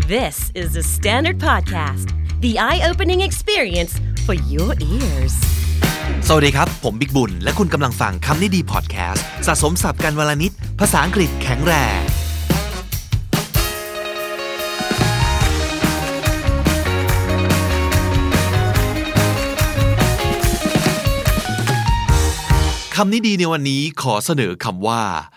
This is the Standard Podcast, the eye-opening experience for your ears. สวัสดีครับผมบิ๊กบุญและคุณกำลังฟังคำนี้ดีพอดแคสต์สะสมศัพท์กันวลนิดภาษาอังกฤษแข็งแรงคำนี้ดีในวันนี้ขอเสนอคำว่า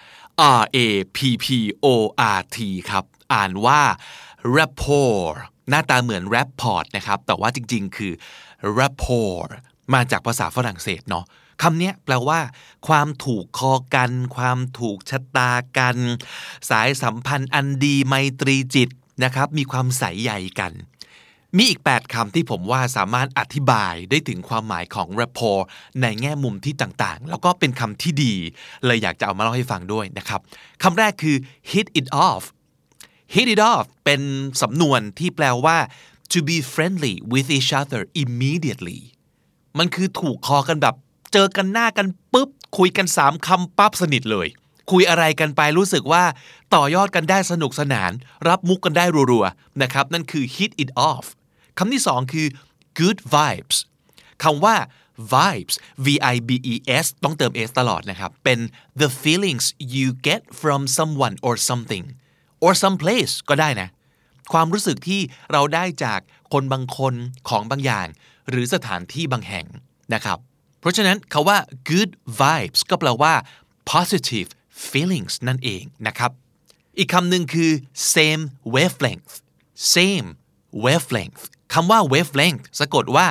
rapport ครับอ่านว่า rapport หน้าตาเหมือน rapport นะครับแต่ว่าจริงๆคือ rapport มาจากภาษาฝรั่งเศสเนาะคำนี้แปลว่าความถูกคอกันความถูกชะตากันสายสัมพันธ์อันดีไมตรีจิตนะครับมีความใสใยกันมีอีก8คำที่ผมว่าสามารถอธิบายได้ถึงความหมายของ rapport ในแง่มุมที่ต่างๆแล้วก็เป็นคำที่ดีเลยอยากจะเอามาเล่าให้ฟังด้วยนะครับคำแรกคือ hit it off hit it off เป็นสำนวนที่แปลว่า to be friendly with each other immediately มันคือถูกคอกันแบบเจอกันหน้ากันปุ๊บคุยกัน3คำปั๊บสนิทเลยคุยอะไรกันไปรู้สึกว่าต่อยอดกันได้สนุกสนานรับมุกกันได้รัวๆนะครับนั่นคือ hit it offคำที่2คือ good vibes คำว่า vibes V-I-B-E-S ต้องเติม S ตลอดนะครับเป็น the feelings you get from someone or something or some place ก็ได้นะความรู้สึกที่เราได้จากคนบางคนของบางอย่างหรือสถานที่บางแห่งนะครับเพราะฉะนั้นคำว่า good vibes ก็แปลว่า positive feelings นั่นเองนะครับอีกคำหนึ่งคือ same wavelength same wavelength คำว่า wavelength สะกดว่า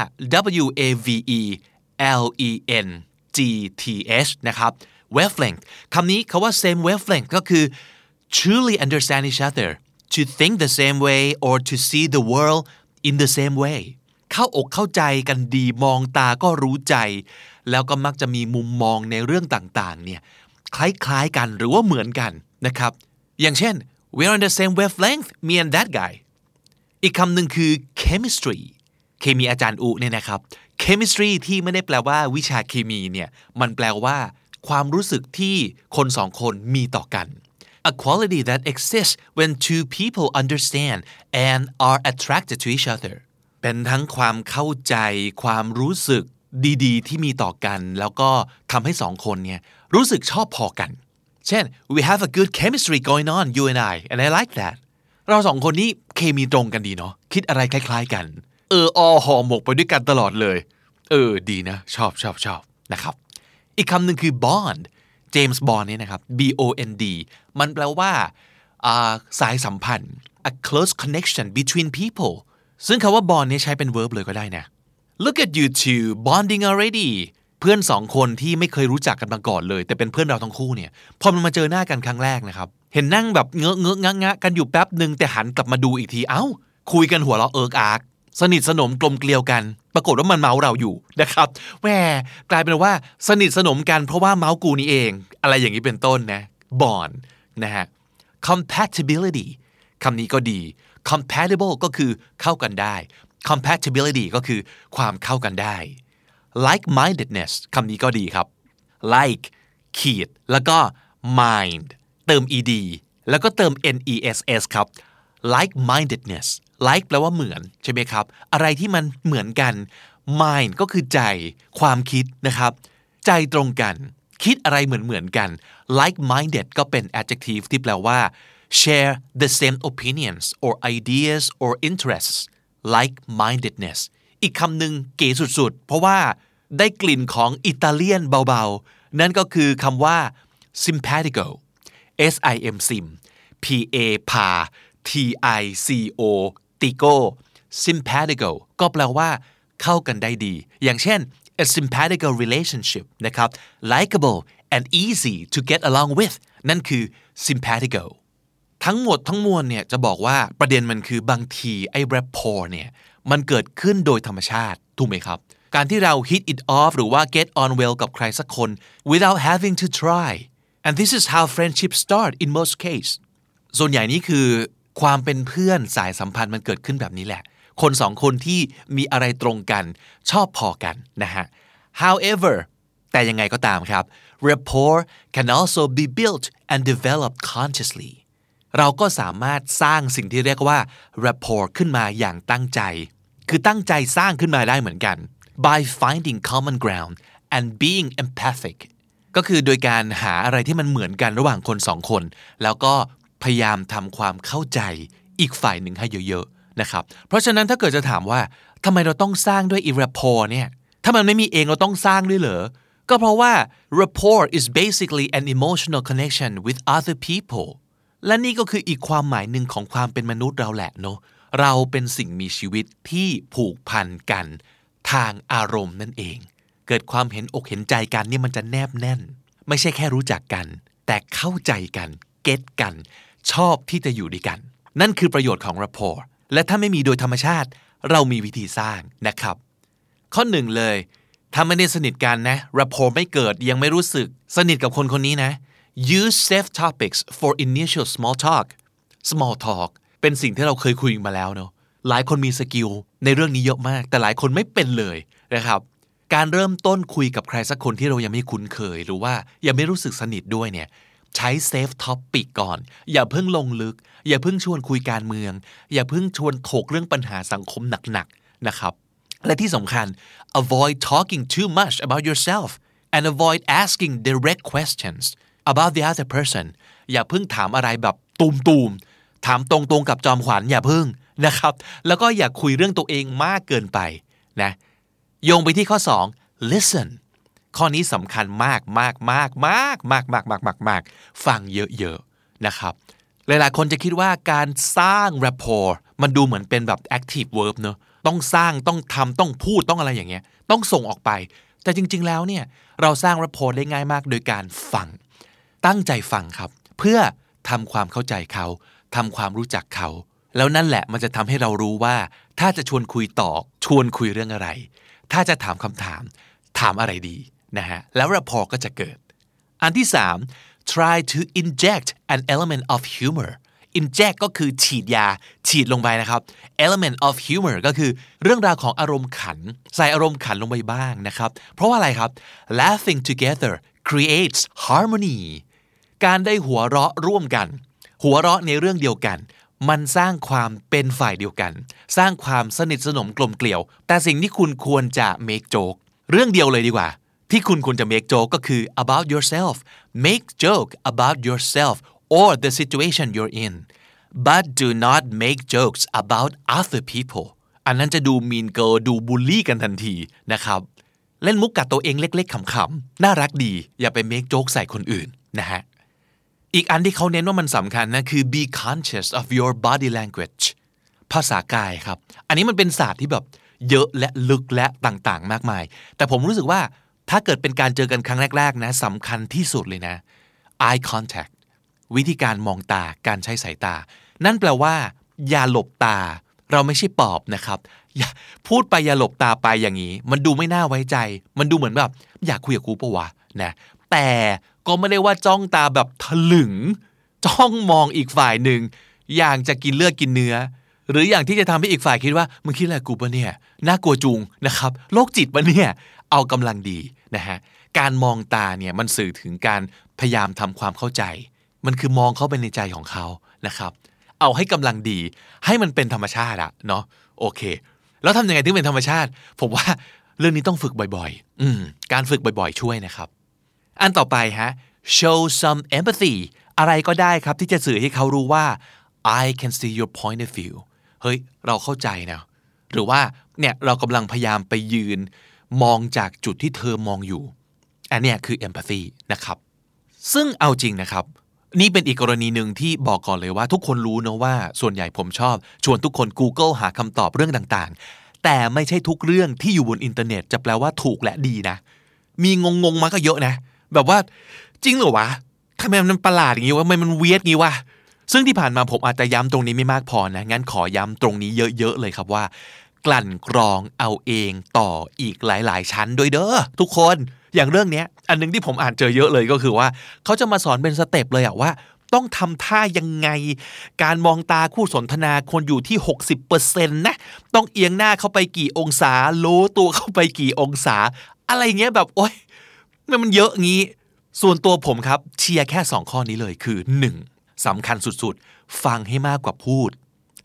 W-A-V-E-L-E-N-G-T-H นะครับ wavelength คำนี้คำว่า same wavelength ก็คือ truly understand each other to think the same way or to see the world in the same way เข้าอกเข้าใจกันดีมองตาก็รู้ใจแล้วก็มักจะมีมุมมองในเรื่องต่างๆเนี่ยคล้ายๆกันหรือว่าเหมือนกันนะครับอย่างเช่น we're on the same wavelength me and that guy อีกคำหนึ่งคือ chemistry เคมีอาจารย์อุเนี่ยนะครับ chemistry ที่ไม่ได้แปลว่าวิชาเคมีเนี่ยมันแปลว่าความรู้สึกที่คนสองคนมีต่อกันA quality that exists when two people understand and are attracted to each other เป็นทั้งความเข้าใจความรู้สึกดีๆที่มีต่อกันแล้วก็ทำให้สองคนเนี่ยรู้สึกชอบพอกันเช่น we have a good chemistry going on you and I like that เราสองคนนี้เคมีตรงกันดีเนาะคิดอะไรคล้ายๆกันห่อหมกไปด้วยกันตลอดเลยดีนะชอบนะครับอีกคำหนึ่งคือ bondเจมส์บอนด์เนี่ยนะครับ B-O-N-D มันแปลว่าสายสัมพันธ์ a close connection between people ซึ่งคำว่า bond เนี่ยใช้เป็น verb เลยก็ได้นะ look at you two bonding already เพื่อนสองคนที่ไม่เคยรู้จักกันมาก่อนเลยแต่เป็นเพื่อนเราทั้งคู่เนี่ยพอมันมาเจอหน้ากันครั้งแรกนะครับเห็นนั่งแบบเงอะงะกันอยู่แป๊บนึงแต่หันกลับมาดูอีกทีคุยกันหัวเราะเอิกอาร์กสนิทสนมกลมเกลียวกันปรากฏว่ามันเมาเราอยู่นะครับแหมกลายเป็นว่าสนิทสนมกันเพราะว่าเมากูนี่เองอะไรอย่างนี้เป็นต้นนะ bond นะฮะ compatibility คำนี้ก็ดี compatible ก็คือเข้ากันได้ compatibility ก็คือความเข้ากันได้ like-mindedness คำนี้ก็ดีครับ like ขีดแล้วก็ mind เติม ed แล้วก็เติม ness ครับ like-mindedness like แปลว่าเหมือนใช่ไหมครับอะไรที่มันเหมือนกัน mind ก็คือใจความคิดนะครับใจตรงกันคิดอะไรเหมือนกัน like-minded ก็เป็น adjective ที่แปลว่า share the same opinions or ideas or interests like-mindedness อีกคำหนึ่งเก๋สุดๆเพราะว่าได้กลิ่นของอิตาเลียนเบาๆนั่นก็คือคำว่า simpatico S-I-M-sim P-A พา T-I-C-O tico simpatico ก็แปลว่าเข้ากันได้ดีอย่างเช่น a simpatico relationship นะครับ likable and easy to get along with นั่นคือ simpatico ทั้งหมดทั้งมวลเนี่ยจะบอกว่าประเด็นมันคือบางทีไอ้ rapport เนี่ยมันเกิดขึ้นโดยธรรมชาติถูกไหมครับการที่เรา hit it off หรือว่า get on well กับใครสักคน without having to try and this is how friendships start in most cases ส่วนใหญ่นี้คือความเป็นเพื่อนสายสัมพันธ์มันเกิดขึ้นแบบนี้แหละคนสองคนที่มีอะไรตรงกันชอบพอกันนะฮะ however แต่ยังไงก็ตามครับ rapport can also be built and developed consciously เราก็สามารถสร้างสิ่งที่เรียกว่า rapport ขึ้นมาอย่างตั้งใจคือตั้งใจสร้างขึ้นมาได้เหมือนกัน by finding common ground and being empathic ก็คือโดยการหาอะไรที่มันเหมือนกันระหว่างคนสองคนแล้วก็พยายามทำความเข้าใจอีกฝ่ายหนึ่งให้เยอะๆนะครับเพราะฉะนั้นถ้าเกิดจะถามว่าทำไมเราต้องสร้างด้วย rapport เนี่ยถ้ามันไม่มีเองเราต้องสร้างด้วยเหรอก็เพราะว่า rapport is basically an emotional connection with other people และนี่ก็คืออีกความหมายหนึ่งของความเป็นมนุษย์เราแหละเนาะเราเป็นสิ่งมีชีวิตที่ผูกพันกันทางอารมณ์นั่นเองเกิดความเห็นอกเห็นใจกันนี่มันจะแนบแน่นไม่ใช่แค่รู้จักกันแต่เข้าใจกันเก็ทกันชอบที่จะอยู่ด้วยกันนั่นคือประโยชน์ของ rapport และถ้าไม่มีโดยธรรมชาติเรามีวิธีสร้างนะครับข้อหนึ่งเลยถ้าไม่ได้สนิทกันนะ rapport ไม่เกิดยังไม่รู้สึกสนิทกับคนคนนี้นะ use safe topics for initial small talk เป็นสิ่งที่เราเคยคุยมาแล้วเนาะหลายคนมีสกิลในเรื่องนี้เยอะมากแต่หลายคนไม่เป็นเลยนะครับการเริ่มต้นคุยกับใครสักคนที่เรายังไม่คุ้นเคยหรือว่ายังไม่รู้สึกสนิทด้วยเนี่ยใช้ safe topic ก่อนอย่าเพิ่งลงลึกอย่าเพิ่งชวนคุยการเมืองอย่าเพิ่งชวนถกเรื่องปัญหาสังคมหนักๆนะครับและที่สำคัญ avoid talking too much about yourself and avoid asking direct questions about the other person อย่าเพิ่งถามอะไรแบบตูมๆถามตรงๆกับจอมขวัญอย่าเพิ่งนะครับแล้วก็อย่าคุยเรื่องตัวเองมากเกินไปนะโยงไปที่ข้อ2 listen ข้อนี้สำคัญมากฟังเยอะๆนะครับหลายๆคนจะคิดว่าการสร้าง rapport มันดูเหมือนเป็นแบบ active verb เนอะต้องสร้างต้องทำต้องพูดต้องอะไรอย่างเงี้ยต้องส่งออกไปแต่จริงๆแล้วเนี่ยเราสร้าง rapport ได้ง่ายมากโดยการฟังตั้งใจฟังครับเพื่อทำความเข้าใจเขาทำความรู้จักเขาแล้วนั่นแหละมันจะทำให้เรารู้ว่าถ้าจะชวนคุยต่อชวนคุยเรื่องอะไรถ้าจะถามคำถามถามอะไรดีนะฮะแล้ว rapport ก็จะเกิดอันที่3 try to inject an element of humor inject ก็คือฉีดลงไปนะครับ element of humor ก็คือเรื่องราวของอารมณ์ขันใส่อารมณ์ขันลงไปบ้างนะครับเพราะว่าอะไรครับ laughing together creates harmony การได้หัวเราะร่วมกันหัวเราะในเรื่องเดียวกันมันสร้างความเป็นฝ่ายเดียวกันสร้างความสนิทสนมกลมเกลียวแต่สิ่งที่คุณควรจะ make joke เรื่องเดียวเลยดีกว่าที่คุณควรจะ make joke ก็คือ about yourself make joke about yourself or the situation you're in but do not make jokes about other people อันนั้นจะดู mean girl ดูบูลลี่กันทันทีนะครับเล่นมุกกับตัวเองเล็กๆขำๆน่ารักดีอย่าไป make joke ใส่คนอื่นนะฮะอีกอันที่เขาเน้นว่ามันสำคัญนะคือ be conscious of your body language ภาษากายครับอันนี้มันเป็นศาสตร์ที่แบบเยอะและลึกและต่างๆมากมายแต่ผมรู้สึกว่าถ้าเกิดเป็นการเจอกันครั้งแรกๆนะสำคัญที่สุดเลยนะ eye contact วิธีการมองตาการใช้สายตานั่นแปลว่าอย่าหลบตาเราไม่ใช่ปอบนะครับอย่าพูดไปอย่าหลบตาไปอย่างนี้มันดูไม่น่าไว้ใจมันดูเหมือนแบบอยากคุยกับกูปะวะนะแต่ก็ไม่ได้ว่าจ้องตาแบบถลึงจ้องมองอีกฝ่ายหนึ่งอย่างจะกินเลือดกินเนื้อหรืออย่างที่จะทำให้อีกฝ่ายคิดว่ามึงคิดอะไรกูปะเนี่ยน่ากลัวจุงนะครับโรคจิตปะเนี่ยเอากำลังดีนะฮะการมองตาเนี่ยมันสื่อถึงการพยายามทำความเข้าใจมันคือมองเข้าไปในใจของเขานะครับเอาให้กำลังดีให้มันเป็นธรรมชาติอะเนาะโอเคแล้วทำยังไงถึงเป็นธรรมชาติผมว่าเรื่องนี้ต้องฝึกบ่อยๆการฝึกบ่อยๆช่วยนะครับอันต่อไปฮะ show some empathy อะไรก็ได้ครับที่จะสื่อให้เขารู้ว่า I can see your point of view เฮ้ยเราเข้าใจนะหรือว่าเนี่ยเรากำลังพยายามไปยืนมองจากจุดที่เธอมองอยู่อันเนี้ยคือ empathy นะครับซึ่งเอาจริงนะครับนี่เป็นอีกกรณีหนึ่งที่บอกก่อนเลยว่าทุกคนรู้นะว่าส่วนใหญ่ผมชอบชวนทุกคน Google หาคำตอบเรื่องต่างๆแต่ไม่ใช่ทุกเรื่องที่อยู่บนอินเทอร์เน็ตจะแปลว่าถูกและดีนะมีงงๆมาก็เยอะนะแบบว่าจริงเหรอวะทำไมมันประหลาดอย่างงี้วะทำไมมันเวียดงี้วะซึ่งที่ผ่านมาผมอาจจะย้ำตรงนี้ไม่มากพอนะงั้นขอย้ำตรงนี้เยอะๆเลยครับว่ากลั่นกรองเอาเองต่ออีกหลายๆชั้นด้วยเด้อทุกคนอย่างเรื่องนี้อันนึงที่ผมอ่านเจอเยอะเลยก็คือว่าเขาจะมาสอนเป็นสเต็ปเลยอะว่าต้องทำท่ายังไงการมองตาคู่สนทนาควรอยู่ที่ 60% นะต้องเอียงหน้าเข้าไปกี่องศาโล้ตัวเข้าไปกี่องศาอะไรเงี้ยแบบโอ๊ยมันเยอะงี้ส่วนตัวผมครับเชียร์แค่2ข้อนี้เลยคือ1 สำคัญสุดๆฟังให้มากกว่าพูด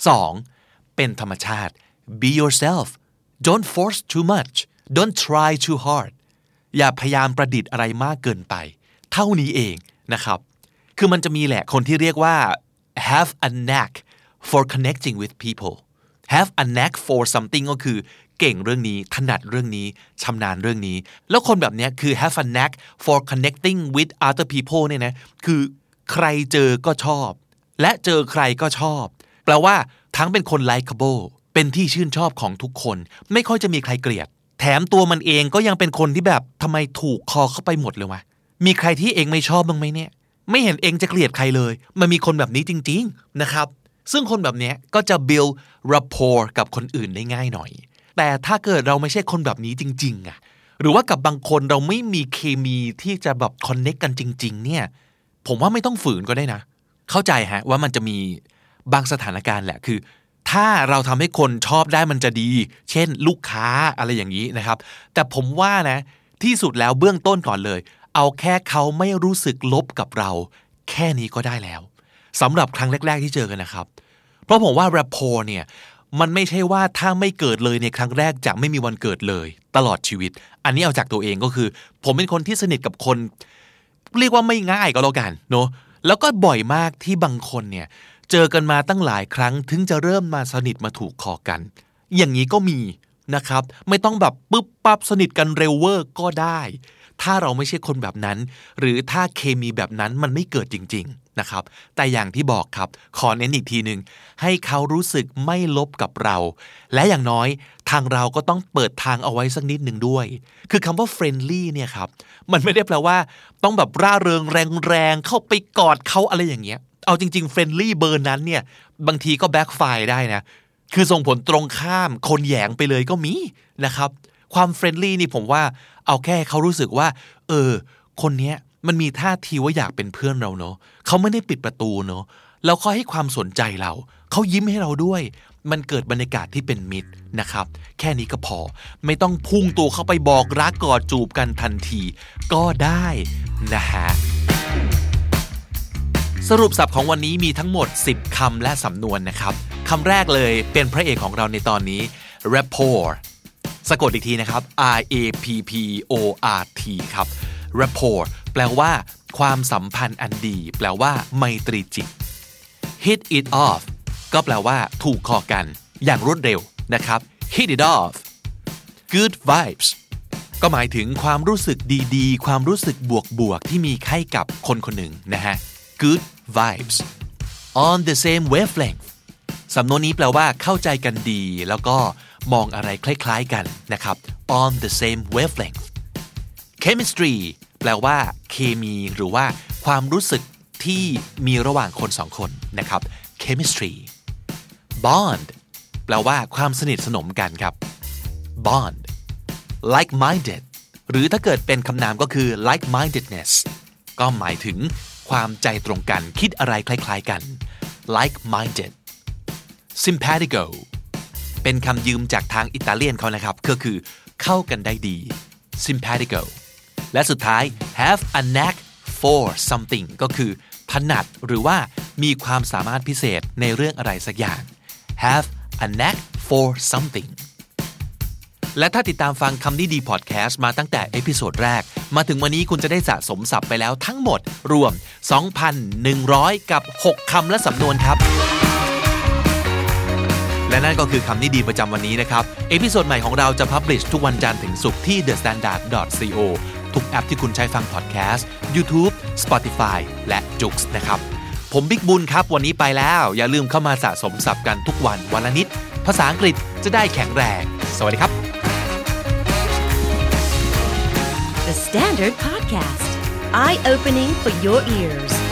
2. เป็นธรรมชาติ be yourself don't force too much don't try too hard อย่าพยายามประดิษฐ์อะไรมากเกินไปเท่านี้เองนะครับคือมันจะมีแหละคนที่เรียกว่า have a knack for connecting with people have a knack for something ก็คือเก่งเรื่องนี้ถนัดเรื่องนี้ชำนาญเรื่องนี้แล้วคนแบบนี้คือ have a knack for connecting with other people เนี่ยนะคือใครเจอก็ชอบและเจอใครก็ชอบแปลว่าทั้งเป็นคน likable เป็นที่ชื่นชอบของทุกคนไม่ค่อยจะมีใครเกลียดแถมตัวมันเองก็ยังเป็นคนที่แบบทำไมถูกคอเข้าไปหมดเลยวะมีใครที่เองไม่ชอบบ้างไหมเนี่ยไม่เห็นเองจะเกลียดใครเลยมันมีคนแบบนี้จริงๆนะครับซึ่งคนแบบนี้ก็จะ build rapport กับคนอื่นได้ง่ายหน่อยแต่ถ้าเกิดเราไม่ใช่คนแบบนี้จริงๆอะหรือว่ากับบางคนเราไม่มีเคมีที่จะแบบ connect กันจริงๆเนี่ยผมว่าไม่ต้องฝืนก็ได้นะเข้าใจฮะว่ามันจะมีบางสถานการณ์แหละคือถ้าเราทำให้คนชอบได้มันจะดีเช่นลูกค้าอะไรอย่างนี้นะครับแต่ผมว่านะที่สุดแล้วเบื้องต้นก่อนเลยเอาแค่เขาไม่รู้สึกลบกับเราแค่นี้ก็ได้แล้วสำหรับครั้งแรกๆที่เจอกันนะครับเพราะผมว่า rapport เนี่ยมันไม่ใช่ว่าถ้าไม่เกิดเลยในครั้งแรกจะไม่มีวันเกิดเลยตลอดชีวิตอันนี้เอาจากตัวเองก็คือผมเป็นคนที่สนิทกับคนเรียกว่าไม่ง่ายก็แล้วกันเนาะแล้วก็บ่อยมากที่บางคนเนี่ยเจอกันมาตั้งหลายครั้งถึงจะเริ่มมาสนิทมาถูกคอกันอย่างนี้ก็มีนะครับไม่ต้องแบบปึ๊บปั๊บสนิทกันเร็วเวอร์ก็ได้ถ้าเราไม่ใช่คนแบบนั้นหรือถ้าเคมีแบบนั้นมันไม่เกิดจริงๆนะครับแต่อย่างที่บอกครับขอเน้นอีกทีนึงให้เขารู้สึกไม่ลบกับเราและอย่างน้อยทางเราก็ต้องเปิดทางเอาไว้สักนิดนึงด้วยคือคำว่า friendly เนี่ยครับมันไม่ได้แปลว่าต้องแบบร่าเริงแรงๆเข้าไปกอดเขาอะไรอย่างเงี้ยเอาจริงๆ friendly เบอร์นั้นเนี่ยบางทีก็ backfire ได้นะคือส่งผลตรงข้ามคนแหยงไปเลยก็มีนะครับความ friendly นี่ผมว่าเอาแค่เขารู้สึกว่าคนเนี้ยมันมีท่าทีว่าอยากเป็นเพื่อนเราเนาะเขาไม่ได้ปิดประตูเนาะแล้วเขาให้ความสนใจเราเขายิ้มให้เราด้วยมันเกิดบรรยากาศที่เป็นมิตรนะครับแค่นี้ก็พอไม่ต้องพุ่งตัวเข้าไปบอกรักกอดจูบกันทันทีก็ได้นะฮะสรุปศัพท์ของวันนี้มีทั้งหมด10คำและสำนวนนะครับคำแรกเลยเป็นพระเอกของเราในตอนนี้ rapport สะกดอีกทีนะครับ R A P P O R T ครับ rapport แปลว่าความสัมพันธ์อันดีแปลว่าไมตรีจิต hit it off ก็แปลว่าถูกคอกันอย่างรวดเร็วนะครับ hit it off good vibes ก็หมายถึงความรู้สึกดีๆความรู้สึกบวกๆที่มีให้กับคนคนหนึ่งนะฮะ good vibes on the same wavelength สำนวนนี้แปลว่าเข้าใจกันดีแล้วก็มองอะไรคล้ายๆกันนะครับ on the same wavelength chemistry แปลว่าเคมีหรือว่าความรู้สึกที่มีระหว่างคนสองคนนะครับ chemistry bond แปลว่าความสนิทสนมกันครับ bond like-minded หรือถ้าเกิดเป็นคำนามก็คือ like-mindedness ก็หมายถึงความใจตรงกันคิดอะไรคล้ายๆกัน like-minded simpatico เป็นคำยืมจากทางอิตาเลียนเขานะครับก็คือเข้ากันได้ดี simpatico และสุดท้าย have a knack for something ก็คือถนัดหรือว่ามีความสามารถพิเศษในเรื่องอะไรสักอย่าง have a knack for something และถ้าติดตามฟังคำนี้ดีพอดแคสต์มาตั้งแต่เอพิโซดแรกมาถึงวันนี้คุณจะได้สะสมศัพท์ไปแล้วทั้งหมดรวม 2,100 กับ 6 คำและสำนวนครับและนั่นก็คือคำนี้ดีประจำวันนี้นะครับเอพิโซดใหม่ของเราจะพับลิชทุกวันจันทร์ถึงศุกร์ที่ thestandard.co ทุกแอปที่คุณใช้ฟังพอดแคสต์ YouTube Spotify และ Joox นะครับผมบิ๊กบุญครับวันนี้ไปแล้วอย่าลืมเข้ามาสะสมศัพท์กันทุกวันวันละนิดภาษาอังกฤษจะได้แข็งแรงสวัสดีครับ The Standard Podcast Eye Opening for Your Ears